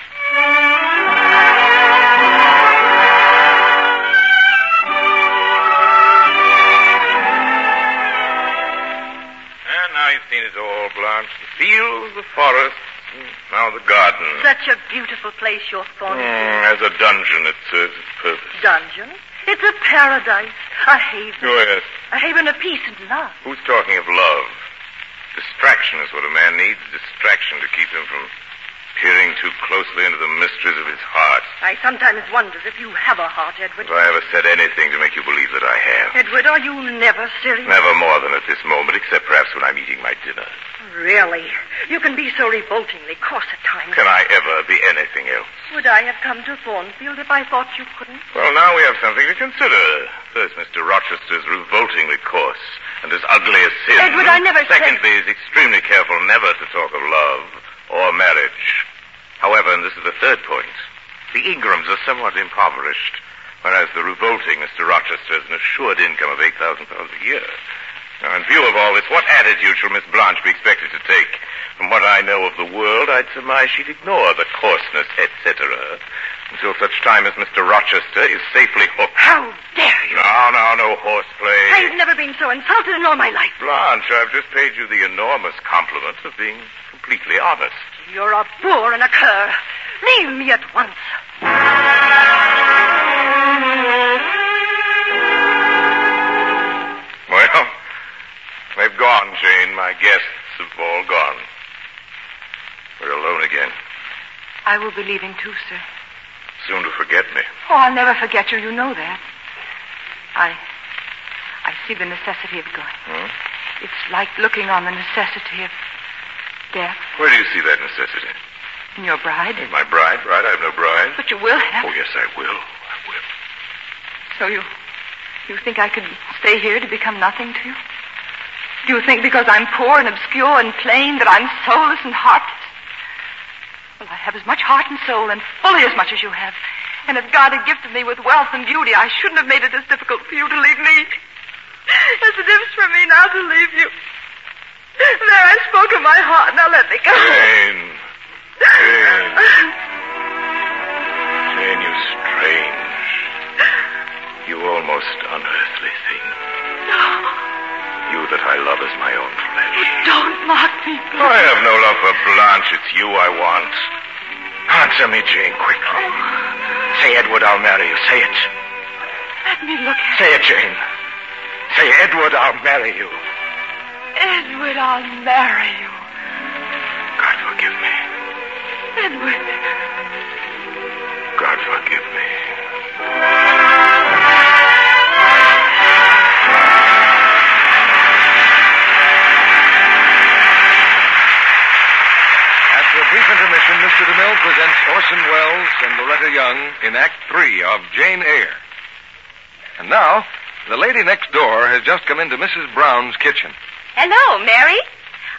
S1: And now you've seen it all, Blanche. The fields, the forests, and now the garden.
S9: Such a beautiful place you're fond of.
S1: Mm, as a dungeon, it serves its purpose.
S9: Dungeon? It's a paradise. A haven.
S1: Oh, yes.
S9: A haven of peace and love.
S1: Who's talking of love? Distraction is what a man needs. Distraction to keep him from peering too closely into the mysteries of his heart.
S9: I sometimes wonder if you have a heart, Edward.
S1: Have I ever said anything to make you believe that I have?
S9: Edward, are you never serious?
S1: Never more than at this moment, except perhaps when I'm eating my dinner.
S9: Really? You can be so revoltingly coarse at times.
S1: Can I ever be anything else?
S9: Would I have come to Thornfield if I thought you couldn't?
S1: Well, now we have something to consider. First, Mister Rochester's revoltingly coarse and as ugly as sin.
S9: Edward, I never said...
S1: Secondly, he's extremely careful never to talk of love or marriage. However, and this is the third point, the Ingrams are somewhat impoverished, whereas the revolting Mister Rochester has an assured income of eight thousand pounds a year. Now, in view of all this, what attitude shall Miss Blanche be expected to take? From what I know of the world, I'd surmise she'd ignore the coarseness, et cetera, until such time as Mister Rochester is safely hooked.
S9: How dare you?
S1: No, no, no horseplay.
S9: I've never been so insulted in all my life.
S1: Blanche, I've just paid you the enormous compliment of being completely honest.
S9: You're a boor and a cur. Leave me at once.
S1: Well, they've gone, Jane. My guests have all gone. We're alone again.
S3: I will be leaving too, sir.
S1: Soon to forget me.
S3: Oh, I'll never forget you. You know that. I... I see the necessity of going.
S1: Hmm?
S3: It's like looking on the necessity of death.
S1: Where do you see that necessity?
S3: In your bride.
S1: My bride, right? I have no bride.
S3: But you will have.
S1: Oh, yes, I will. I will.
S3: So you... You think I could stay here to become nothing to you? Do you think because I'm poor and obscure and plain that I'm soulless and heartless? Well, I have as much heart and soul and fully as much as you have. And if God had gifted me with wealth and beauty, I shouldn't have made it as difficult for you to leave me as it is for me now to leave you. There, I spoke of my heart. Now let me go.
S1: Jane. Jane. Jane, you strange, you almost unearthly thing.
S3: No.
S1: You that I love as my own flesh.
S3: Don't mock me, please.
S1: I have no love for Blanche. It's you I want. Answer me, Jane, quickly. Say, Edward, I'll marry you. Say it.
S3: Let me look at
S1: Say it, Jane. Say, Edward, I'll marry you.
S3: Edward, I'll marry you.
S1: God forgive me.
S3: Edward.
S1: God forgive me.
S7: After a brief intermission, Mister DeMille presents Orson Welles and Loretta Young in Act Three of Jane Eyre. And now, the lady next door has just come into Missus Brown's kitchen.
S8: Hello, Mary.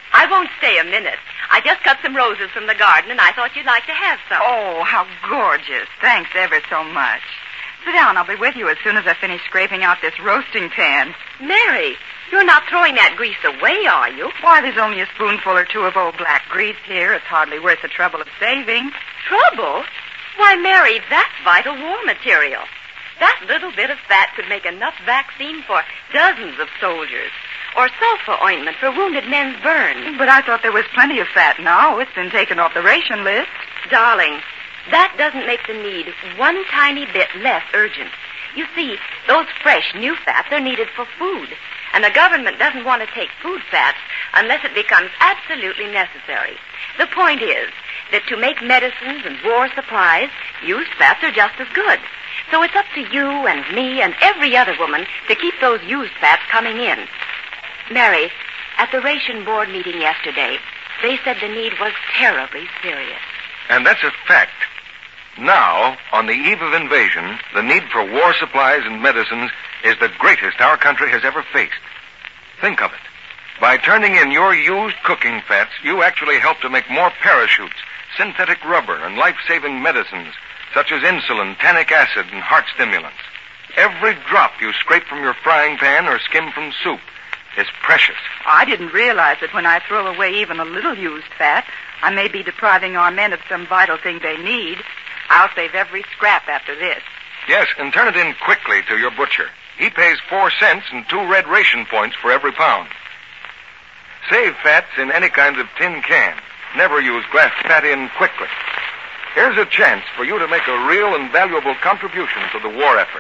S11: I won't stay a minute. I just cut some roses from the garden, and I thought you'd like to have some.
S12: Oh, how gorgeous. Thanks ever so much. Sit down. I'll be with you as soon as I finish scraping out this roasting pan.
S11: Mary, you're not throwing that grease away, are you?
S12: Why, there's only a spoonful or two of old black grease here. It's hardly worth the trouble of saving.
S11: Trouble? Why, Mary, that's vital war material. That little bit of fat could make enough vaccine for dozens of soldiers. Or sulfur ointment for wounded men's burns.
S12: But I thought there was plenty of fat now. It's been taken off the ration list.
S11: Darling, that doesn't make the need one tiny bit less urgent. You see, those fresh, new fats are needed for food. And the government doesn't want to take food fats unless it becomes absolutely necessary. The point is that to make medicines and war supplies, used fats are just as good. So it's up to you and me and every other woman to keep those used fats coming in. Mary, at the ration board meeting yesterday, they said the need was terribly serious.
S7: And that's a fact. Now, on the eve of invasion, the need for war supplies and medicines is the greatest our country has ever faced. Think of it. By turning in your used cooking fats, you actually help to make more parachutes, synthetic rubber, and life-saving medicines, such as insulin, tannic acid, and heart stimulants. Every drop you scrape from your frying pan or skim from soup is precious.
S12: I didn't realize that when I throw away even a little used fat, I may be depriving our men of some vital thing they need. I'll save every scrap after this.
S7: Yes, and turn it in quickly to your butcher. He pays four cents and two red ration points for every pound. Save fats in any kind of tin can. Never use glass fat in quickly. Here's a chance for you to make a real and valuable contribution to the war effort.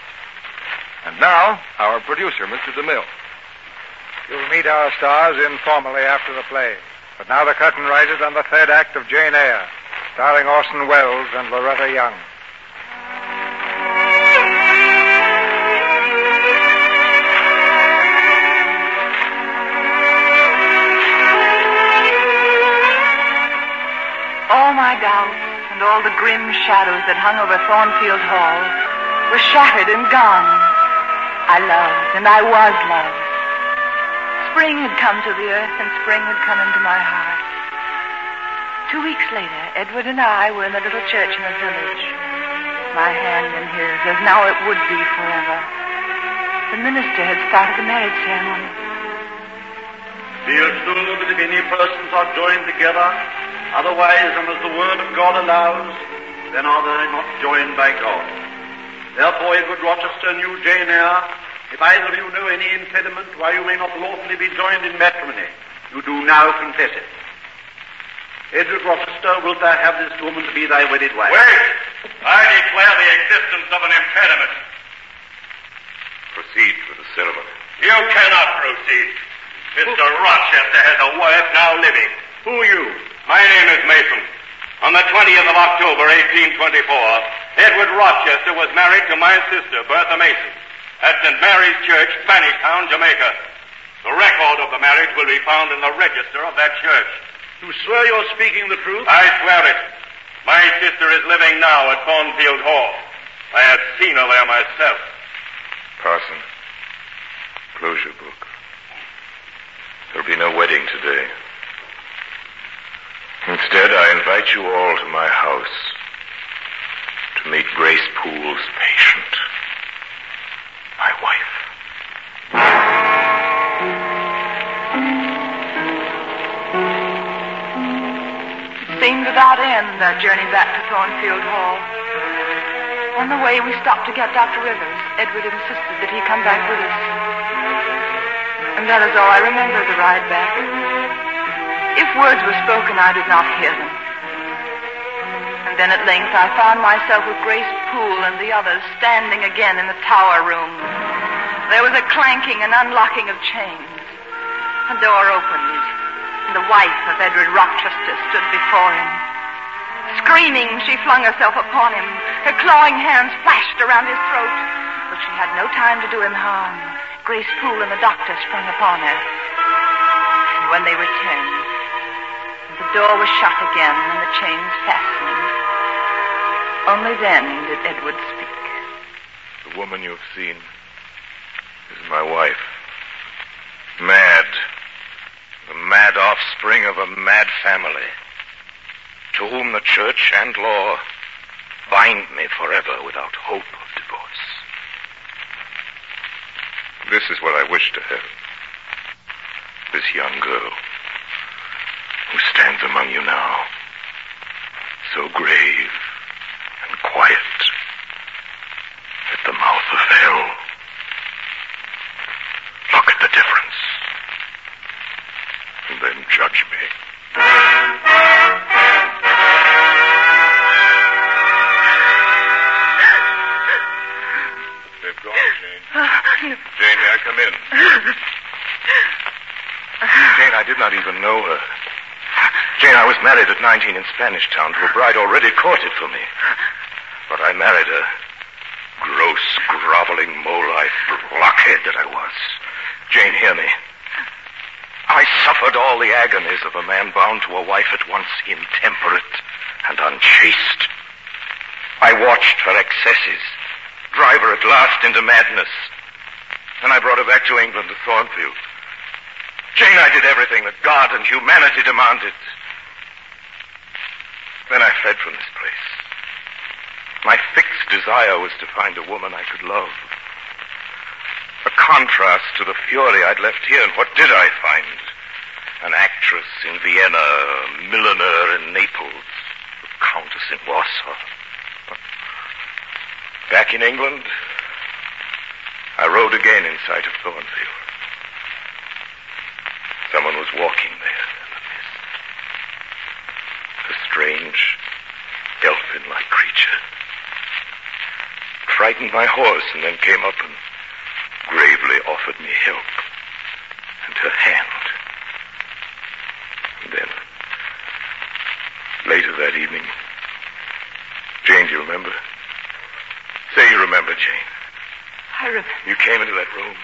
S7: And now, our producer, Mister DeMille.
S2: You'll meet our stars informally after the play. But now the curtain rises on the third act of Jane Eyre, starring Orson Welles and Loretta Young.
S12: All my doubts and all the grim shadows that hung over Thornfield Hall were shattered and gone. I loved, and I was loved. Spring had come to the earth, and spring had come into my heart. Two weeks later, Edward and I were in the little church in the village. My hand in his, as now it would be forever. The minister had started the marriage ceremony.
S13: Be assured that if any persons are joined together, otherwise than as the word of God allows, then are they not joined by God. Therefore, Edward Rochester and you, Jane Eyre, if either of you know any impediment why you may not lawfully be joined in matrimony, you do now confess it. Edward Rochester, wilt thou have this woman to be thy wedded wife?
S1: Wait! I declare the existence of an impediment. Proceed with the ceremony. You cannot proceed. Mister Rochester has a wife now living.
S13: Who are you?
S1: My name is Mason. On the twentieth of October, eighteen twenty-four, Edward Rochester was married to my sister, Bertha Mason, at Saint Mary's Church, Spanish Town, Jamaica. The record of the marriage will be found in the register of that church.
S13: You swear you're speaking the truth?
S1: I swear it. My sister is living now at Thornfield Hall. I have seen her there myself. Parson, close your book. There'll be no wedding today. Instead, I invite you all to my house to meet Grace Poole's patient, my wife.
S12: It seemed without end, that journey back to Thornfield Hall. On the way, we stopped to get Doctor Rivers. Edward insisted that he come back with us. And that is all I remember of the ride back. If words were spoken, I did not hear them. And then at length I found myself with Grace Poole and the others standing again in the tower room. There was a clanking and unlocking of chains. A door opened, and the wife of Edward Rochester stood before him. Screaming, she flung herself upon him. Her clawing hands flashed around his throat. But she had no time to do him harm. Grace Poole and the doctor sprang upon her. And when they returned, the door was shut again and the chains fastened. Only then did Edward speak.
S1: The woman you have seen is my wife. Mad. The mad offspring of a mad family, to whom the church and law bind me forever without hope of divorce. This is what I wish to have. This young girl who stands among you now, so grave and quiet at the mouth of hell. Look at the difference, and then judge me. They've gone, Jane. Jane, may I come in? Jane, I did not even know her. Jane, I was married at nineteen in Spanish Town to a bride already courted for me. But I married a gross, groveling, mole-eyed blockhead that I was. Jane, hear me. I suffered all the agonies of a man bound to a wife at once intemperate and unchaste. I watched her excesses, drive her at last into madness. And I brought her back to England, to Thornfield. Jane, I did everything that God and humanity demanded. Then I fled from this place. My fixed desire was to find a woman I could love. A contrast to the fury I'd left here, and what did I find? An actress in Vienna, a milliner in Naples, a countess in Warsaw. Back in England, I rode again in sight of Thornfield. Someone was walking there in the mist. A strange, elfin-like creature. It frightened my horse and then came up and gravely offered me help and her hand. And then, later that evening, Jane, do you remember? Say you remember, Jane.
S12: I remember.
S1: You came into that room.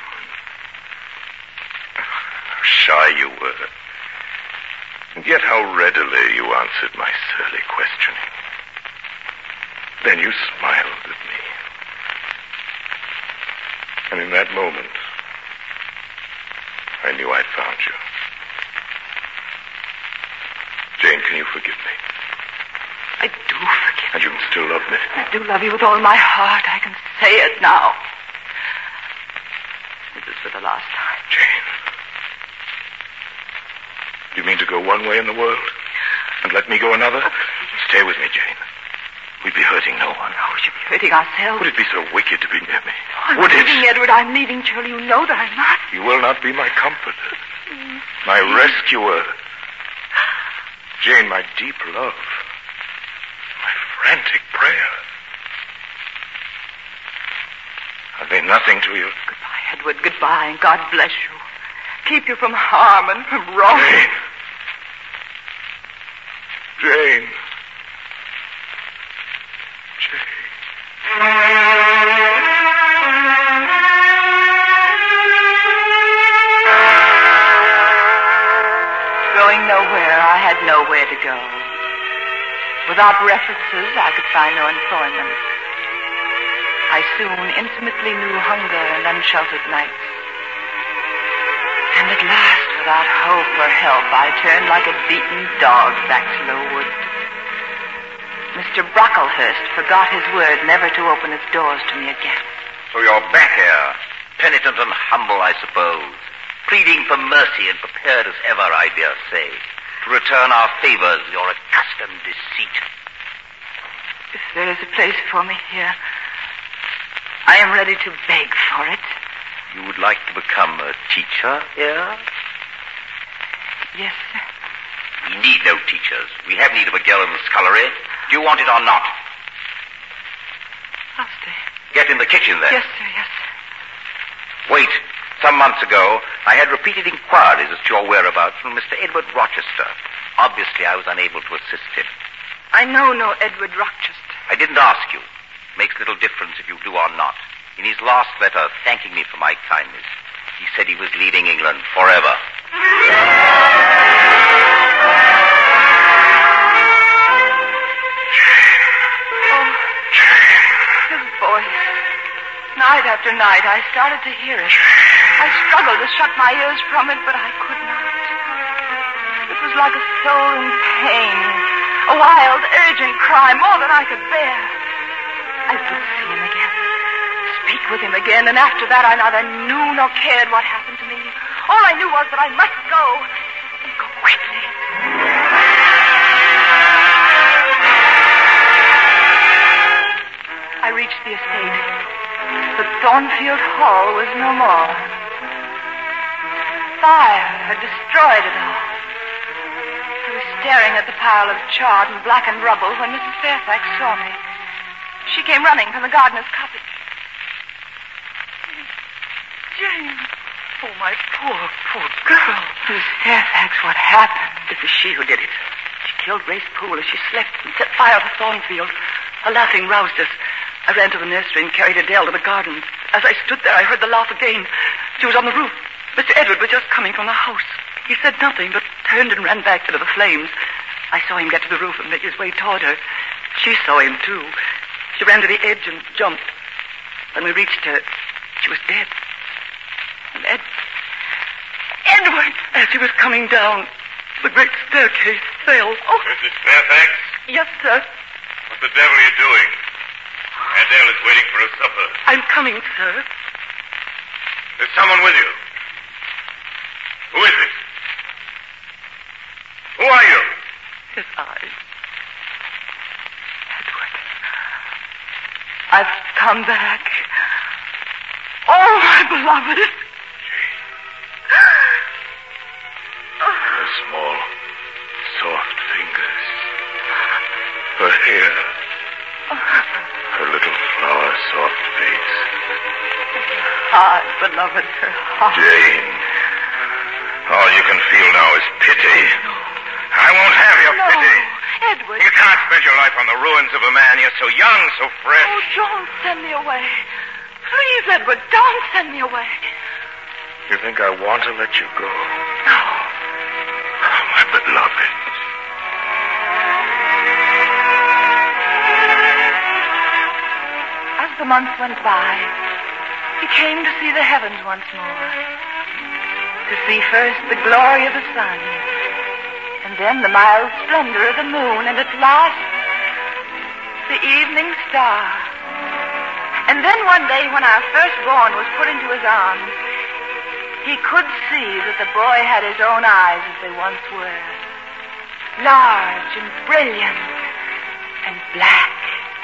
S1: How shy you were. And yet how readily you answered my surly questioning. Then you smiled at me. And in that moment, I knew I'd found you. Jane, can you forgive me?
S12: I do forgive
S1: And you can still love me?
S12: I do love you with all my heart. I can say it now. This is for the last time.
S1: Jane. Do you mean to go one way in the world and let me go another?
S12: Oh,
S1: stay with me, Jane. We'd be hurting no one.
S12: Oh, we should be hurting ourselves.
S1: Would it be so wicked to be near me?
S12: Oh, I'm
S1: Would
S12: leaving,
S1: it?
S12: Edward. I'm leaving, Shirley. You know that I'm not.
S1: You will not be my comforter, my rescuer. Jane, my deep love, my frantic prayer. Are they nothing to you?
S12: Goodbye, Edward. Goodbye, and God bless you. Keep you from harm and from wrong.
S1: Jane. Jane.
S12: Going nowhere, I had nowhere to go. Without references, I could find no employment. I soon intimately knew hunger and unsheltered nights. And at last, without hope or help, I turned like a beaten dog back to Lowood. Mister Brocklehurst forgot his word never to open its doors to me again.
S4: So you're back here, penitent and humble, I suppose, pleading for mercy and prepared as ever, I dare say, to return our favors, your accustomed deceit.
S12: If there is a place for me here, I am ready to beg for it.
S4: You would like to become a teacher here?
S12: Yes, sir.
S4: We need no teachers. We have need of a girl in the scullery. Do you want it or not?
S12: I'll stay.
S4: Get in the kitchen, then.
S12: Yes, sir, yes, sir.
S4: Wait. Some months ago, I had repeated inquiries as to your whereabouts from Mister Edward Rochester. Obviously, I was unable to assist him.
S12: I know no Edward Rochester.
S4: I didn't ask you. Makes little difference if you do or not. In his last letter, thanking me for my kindness, he said he was leaving England forever.
S12: His voice. Night after night, I started to hear it. I struggled to shut my ears from it, but I could not. was like a soul in pain, a wild, urgent cry, more than I could bear. I would see him again, speak with him again, and after that I neither knew nor cared what happened to me. All I knew was that I must go, and go quickly. I reached the estate, but Thornfield Hall was no more. Fire had destroyed it all. I was staring at the pile of charred and blackened rubble when Missus Fairfax saw me. She came running from the gardener's cottage. Jane. Oh, my poor, poor girl. Miss Fairfax, what happened?
S6: It was she who did it. She killed Grace Poole as she slept and set fire to Thornfield. Her laughing roused us. I ran to the nursery and carried Adele to the garden. As I stood there, I heard the laugh again. She was on the roof. Mister Edward was just coming from the house. He said nothing, but turned and ran back into the flames. I saw him get to the roof and make his way toward her. She saw him, too. She ran to the edge and jumped. When we reached her, she was dead. And Ed... Edward! As he was coming down, the great staircase fell. Oh!
S1: Missus Fairfax?
S6: Yes, sir.
S1: What the devil are you doing? Adele is waiting for her supper.
S6: I'm coming, sir.
S1: There's someone with you. Who is it? Who are you?
S6: His eyes. Edward. I've come back. Oh, my beloved.
S1: Her small, soft fingers. Her hair. Her little flower-soft face.
S6: Heart, beloved, her heart.
S1: Jane. All you can feel now is pity. I won't have your
S12: no,
S1: pity.
S12: Edward.
S1: You can't spend your life on the ruins of a man. You're so young, so fresh.
S12: Oh, don't send me away. Please, Edward, don't send me away.
S1: You think I want to let you go?
S12: No.
S1: Oh, my beloved.
S12: As the months went by, he came to see the heavens once more. To see first the glory of the sun, and then the mild splendor of the moon, and at last, the evening star. And then one day when our firstborn was put into his arms, he could see that the boy had his own eyes as they once were. Large and brilliant and black.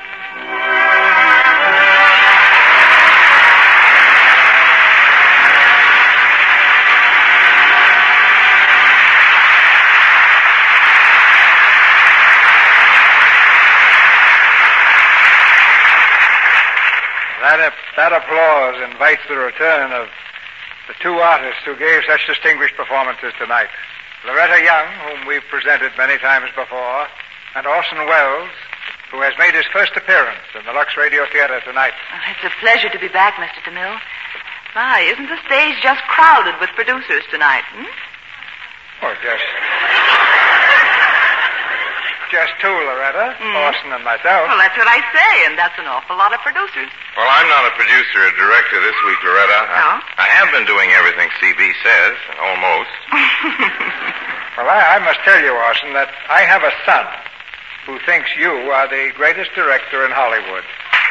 S2: That, that applause invites the return of the two artists who gave such distinguished performances tonight. Loretta Young, whom we've presented many times before, and Orson Welles, who has made his first appearance in the Lux Radio Theater tonight.
S12: Well, it's a pleasure to be back, Mister DeMille. My, isn't the stage just crowded with producers tonight, hmm?
S2: Oh, just... just two, Loretta.
S12: Mm.
S2: Orson and myself.
S12: Well, that's what I say, and that's an awful lot of producers.
S1: Well, I'm not a producer or director this week, Loretta.
S12: No?
S1: I, I have been doing everything C B says, almost.
S2: Well, I, I must tell you, Orson, that I have a son who thinks you are the greatest director in Hollywood.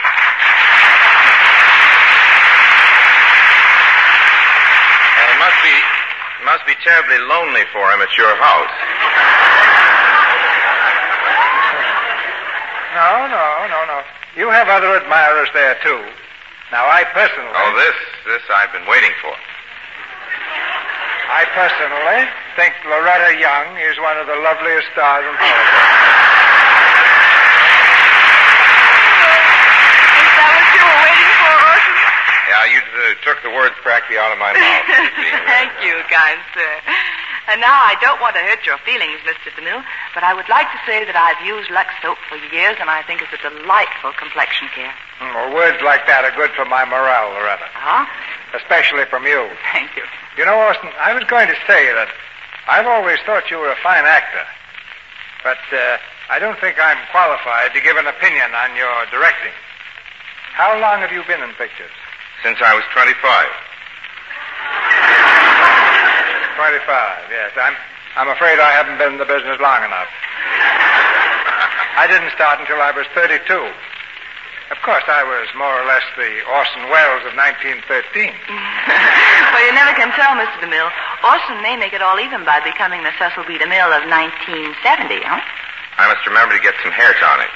S1: Well, it must be, it must be terribly lonely for him at your house.
S2: No, no, no, no. You have other admirers there, too. Now, I personally...
S1: Oh, this, this I've been waiting for.
S2: I personally think Loretta Young is one of the loveliest stars in Hollywood.
S12: Is that what you were waiting for, Orson?
S1: Yeah, you uh, took the words practically out of my mouth.
S12: Thank you, kind sir. And now, I don't want to hurt your feelings, Mister DeMille, but I would like to say that I've used Lux soap for years, and I think it's a delightful complexion care.
S2: Well, words like that are good for my morale, Loretta.
S12: Huh?
S2: Especially from you.
S12: Thank you.
S2: You know, Orson, I was going to say that I've always thought you were a fine actor, but uh, I don't think I'm qualified to give an opinion on your directing. How long have you been in pictures?
S1: Since I was twenty-five.
S2: twenty-five, yes. I'm I'm afraid I haven't been in the business long enough. I didn't start until I was thirty-two. Of course, I was more or less the Orson Welles of nineteen thirteen.
S12: Well, you never can tell, Mister DeMille. Orson may make it all even by becoming the Cecil B. DeMille of nineteen seventy, huh?
S1: I must remember to get some hair tonic.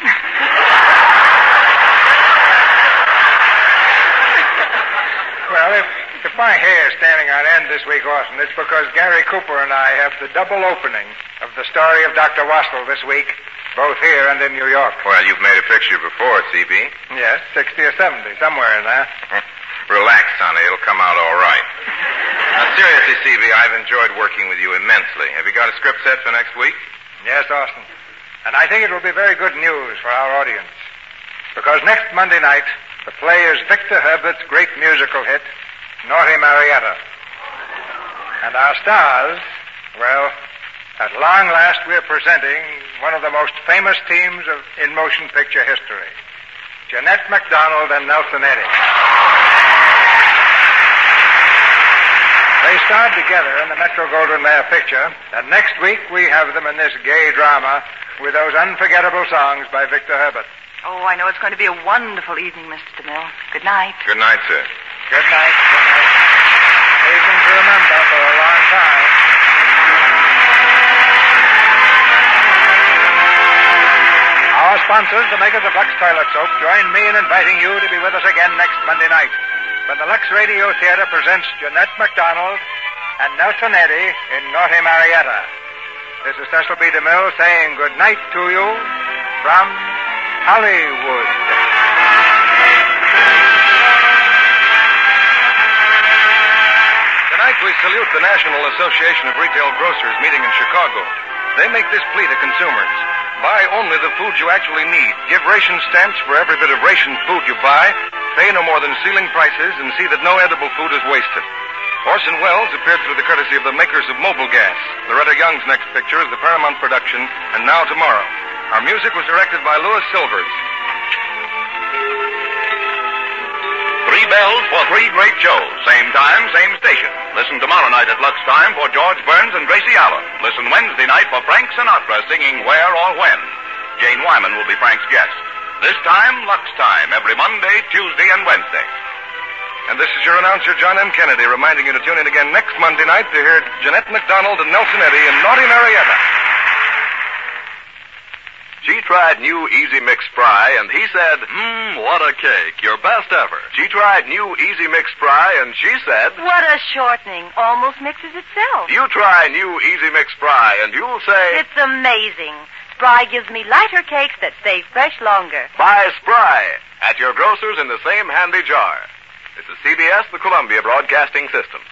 S2: Well, if, if my hair is standing on end this week, Orson, it's because Gary Cooper and I have the double opening of the story of Doctor Wassel this week, both here and in New York.
S1: Well, you've made a picture before, C B.
S2: Yes, sixty or seventy, somewhere in there.
S1: Relax, Sonny. It'll come out all right. Now, seriously, C B, I've enjoyed working with you immensely. Have you got a script set for next week?
S2: Yes, Orson. And I think it will be very good news for our audience. Because next Monday night, the play is Victor Herbert's great musical hit, Naughty Marietta. And our stars, well, at long last we're presenting one of the most famous teams of in motion picture history, Jeanette MacDonald and Nelson Eddy. They starred together in the Metro-Goldwyn-Mayer picture, and next week we have them in this gay drama with those unforgettable songs by Victor Herbert.
S12: Oh, I know it's going to be a wonderful evening, Mister DeMille. Good night.
S1: Good night, sir.
S2: Good night. Good night. Evening to remember for a long time. Our sponsors, the makers of Lux Toilet Soap, join me in inviting you to be with us again next Monday night when the Lux Radio Theater presents Jeanette MacDonald and Nelson Eddy in Naughty Marietta. This is Cecil B. DeMille saying good night to you from Hollywood.
S7: Tonight we salute the National Association of Retail Grocers meeting in Chicago. They make this plea to consumers. Buy only the food you actually need. Give ration stamps for every bit of ration food you buy. Pay no more than ceiling prices and see that no edible food is wasted. Orson Welles appeared through the courtesy of the makers of Mobile Gas. Loretta Young's next picture is the Paramount production, And Now Tomorrow. Our music was directed by Louis Silvers.
S14: Three bells for three great shows. Same time, same station. Listen tomorrow night at Lux Time for George Burns and Gracie Allen. Listen Wednesday night for Frank Sinatra singing Where or When. Jane Wyman will be Frank's guest. This time, Lux Time, every Monday, Tuesday, and Wednesday.
S7: And this is your announcer, John M. Kennedy, reminding you to tune in again next Monday night to hear Jeanette MacDonald and Nelson Eddy in Naughty Marietta.
S14: She tried new Easy Mix Spry, and he said, Mmm, what a cake, your best ever. She tried new Easy Mix Spry, and she said,
S8: What a shortening, almost mixes itself.
S14: You try new Easy Mix Spry, and you'll say,
S8: It's amazing. Spry gives me lighter cakes that stay fresh longer.
S14: Buy Spry at your grocer's in the same handy jar. This is C B S, the Columbia Broadcasting System.